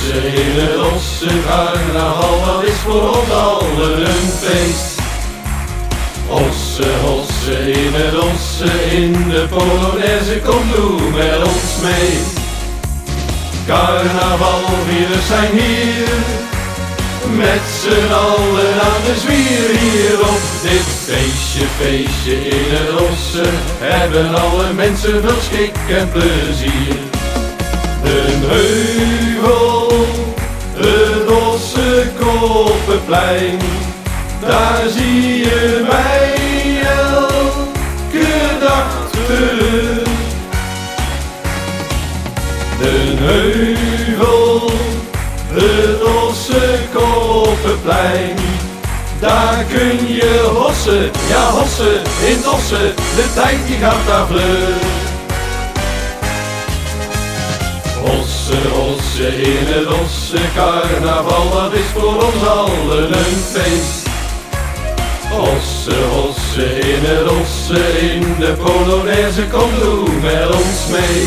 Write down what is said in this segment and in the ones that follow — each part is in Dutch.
hossen in het Osse carnaval, dat is voor ons allen een feest. Hossen, hossen in het Osse, in de Polonaise, kom doe met ons mee. Carnavalvierders zijn hier, met z'n allen aan de zwier. Hier op dit feestje, feestje in het Osse, hebben alle mensen veel schik en plezier. De heuvel, het Osse Koppenplein, daar zie je mij elke dag terug. De heuvel, het Osse Koppenplein, daar kun je hossen, ja hossen in het Osse, de tijd die gaat daar vlug. Hossen, hossen in het Osse carnaval, dat is voor ons allen een feest. Hossen, hossen in het Osse, in de Polonaise, kom doe met ons mee.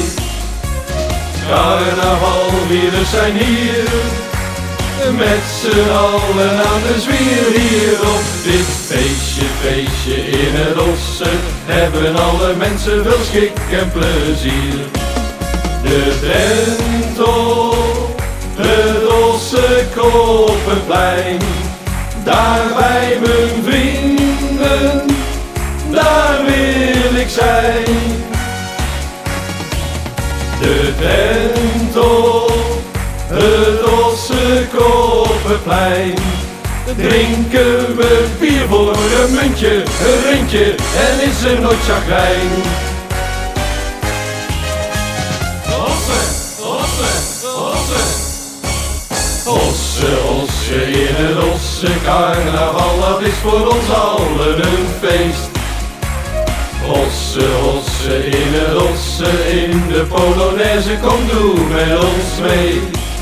Carnavalvierders zijn hier, met z'n allen aan de zwier. Hier op dit feestje, feestje in het Osse, hebben alle mensen veel schik en plezier. De Drenthe, het Osse Koppenplein, daar bij mijn vrienden, daar wil ik zijn. De Drenthe, het Osse Koppenplein, drinken we bier voor een muntje, een rintje en is er nooit chagrijn. Hossen, hossen in het Osse carnaval, dat is voor ons allen een feest. Hossen, hossen in het Osse, in de Polonaise, kom doe met ons mee.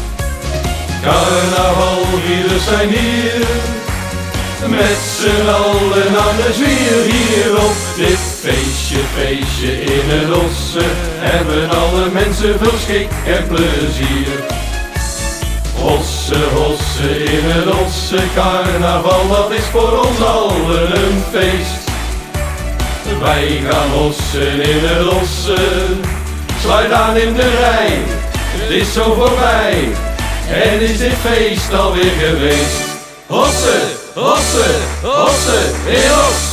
Carnavalvierders zijn hier, met z'n allen aan de zwier. Hier op dit feestje, feestje in het Osse, hebben alle mensen veel schik en plezier. Hossen, hossen in het Osse carnaval, dat is voor ons allen een feest. Wij gaan hossen in het Osse, sluit aan in de rij, het is zo voorbij en is dit feest alweer geweest. Hossen, hossen, hossen in Os.